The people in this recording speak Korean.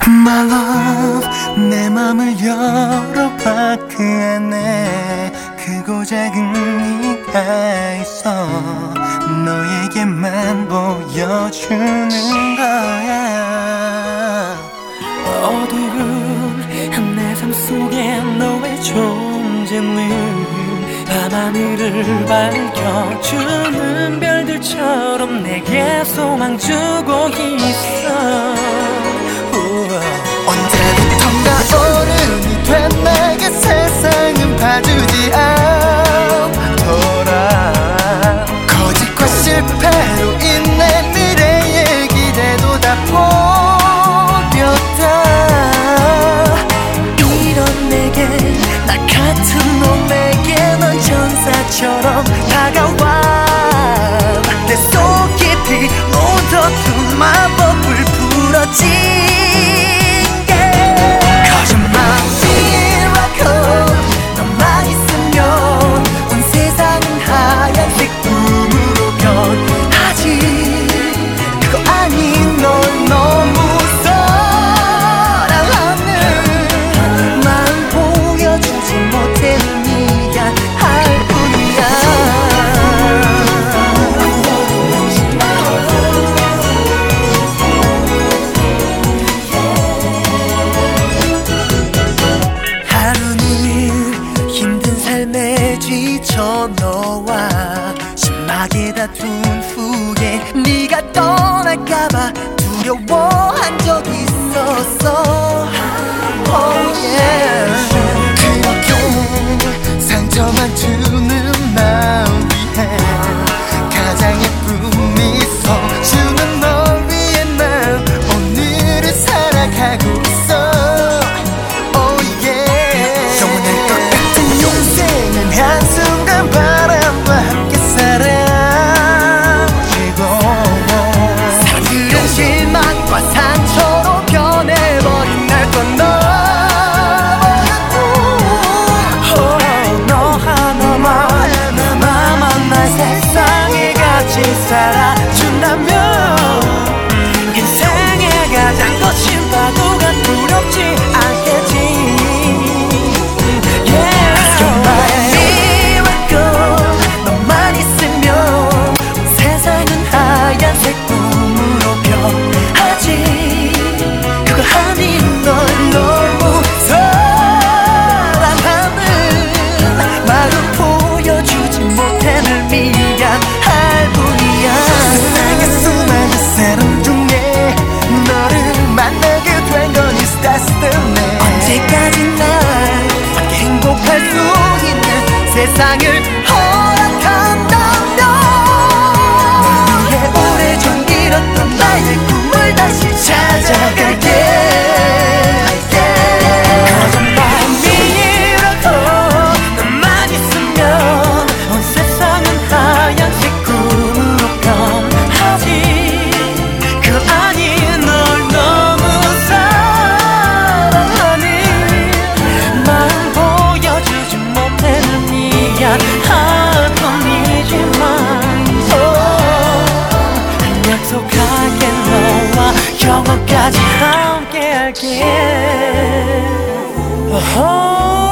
My love, 내 맘을 열어봐. 그 안에 크고 작은 네가 있어. 너에게만 보여주는 거야. 어두운 내 삶 속에 너의 존재는 밤하늘을 밝혀주는 별들처럼 내게 소망 주고 있어. 언제부턴가 어른이 된 내게 세상은 봐주지 않더라. 거짓과 실패로 인해 미래의 기대도 다 버렸다. 이런 내게 나 같은 놈에게 넌 천사처럼 다가와. 내 속 깊이 묻어둔 마법을 풀었지. 지쳐 너와 심하게 다툰 후에 네가 떠날까봐 두려워한 적 있었어. Oh yeah. 그렇게 상처만 주는 마음 위해 가장 예쁜 미소 주는 널 위해 난 오늘을 살아가고 있어. Oh yeah. 영원할 것 같은 인생은 한순간 바람과 함께 사라지고 사랑은 실망과 상처로 변해버린 날 건너. 살아준다면 인생의 가장 거친 파도가 두렵지 않겠지. Yeah. You're my miracle. 너만 있으면 세상은 하얀색 꿈으로 변하지. 그거 아닌 널 너무 사랑하는 마음 보여주지 못해 늘 미안할 뿐이야. 세상의 수많은 사람 중에 너를 만나게 된 건 이 스타스 때문에. 언제까지 날 함께 행복할 수 있는 세상을 허락한다면 널 위해 오래전 잃었던 나의 꿈을 다시 찾아갈게. 약속할게 너와 영원까지 함께할게.